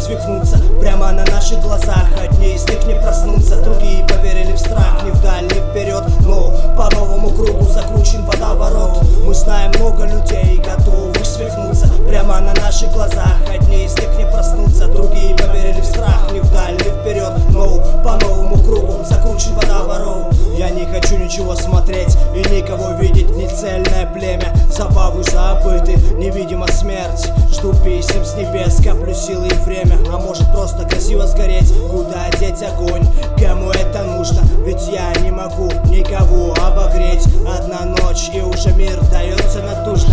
свихнуться прямо на наших глазах. Одни из них не проснутся, другие поверили в страх. Ни вдаль, ни вперед, но по новому кругу закручен водоворот. Мы знаем много людей, готовых свихнуться прямо на наших глазах. Одни из них не проснутся, другие поверили в страх. Ни вдаль, ни вперед, но по новому кругу закручен водоворот. Я не хочу ничего смотреть и никого видеть. Нецельное племя, забавы забыты, невидима смерть. Жду писем с небес, коплю силы и время. А может просто красиво сгореть? Куда деть огонь? Кому это нужно? Ведь я не могу никого обогреть. Одна ночь и уже мир дается натужно.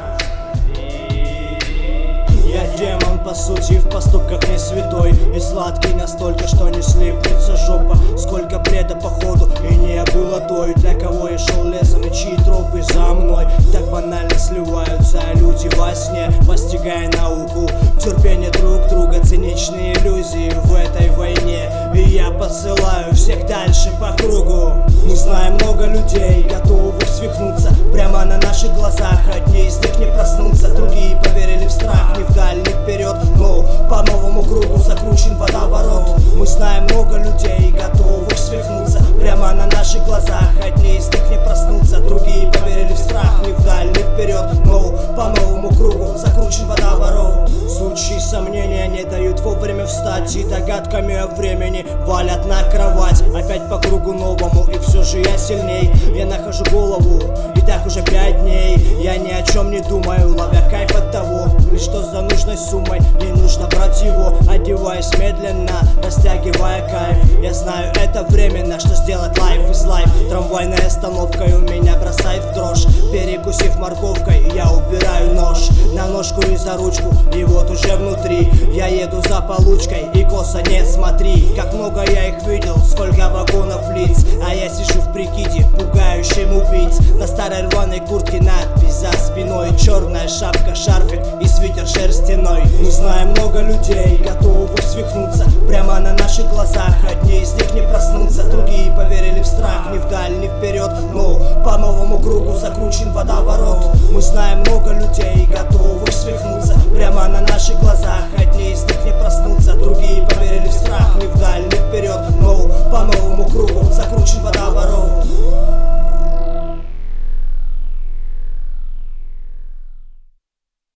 Я демон по сути, в поступках не святой. И сладкий настолько, что не слипнется жопа. Сколько бреда походу и не было той. Для кого я шел лесом и чьи тропы за мной. Так банально сливаются люди во сне, постигая науку терпение друг друга, циничные иллюзии в этой войне. И я посылаю всех дальше по кругу. Мы знаем много людей, готовых свихнуться прямо на наших глазах. Одни из них не проснутся, другие поверили в страх. Ни вдаль, ни вперед, но по новому кругу закручен водоворот. Мы знаем много людей, готовых свихнуться прямо на наших глазах. Одни из них не проснутся, другие поверили в страх. Ни вдаль, ни вперед, но по новому кругу закручен водоворот. Случаи сомнения не дают вовремя встать, и догадками о времени валят на кровать. Опять по кругу новому, и все же я сильней. Я нахожу голову, и так уже 5 дней. Я ни о чем не думаю, ловя кайф от того, лишь что за нужной суммой не нужно брать его. Одеваясь медленно, растягивая кайф. Я знаю, это временно, что сделать лайф из лайф. Трамвайной остановкой у меня бросает в дрожь. Перекусив морковкой, я убираю нож на ножку и за ручку, и вот уже внутри. Я еду за получкой, и косо не смотри. Как много я их видел, сколько вагонов лиц. А я сижу в прикиде, пугающим убийц. На старой рваной куртке надпись за спиной. Черная шапка, шарфик и свитер шерстяной. Мы знаем много людей, готовых свихнуться прямо на наших глазах. Одни из них не проснутся, другие поверили в страх. Ни вдаль, ни вперед, но по новому кругу закручен водоворот. Мы знаем много людей, готовых свихнуться прямо на наших глазах.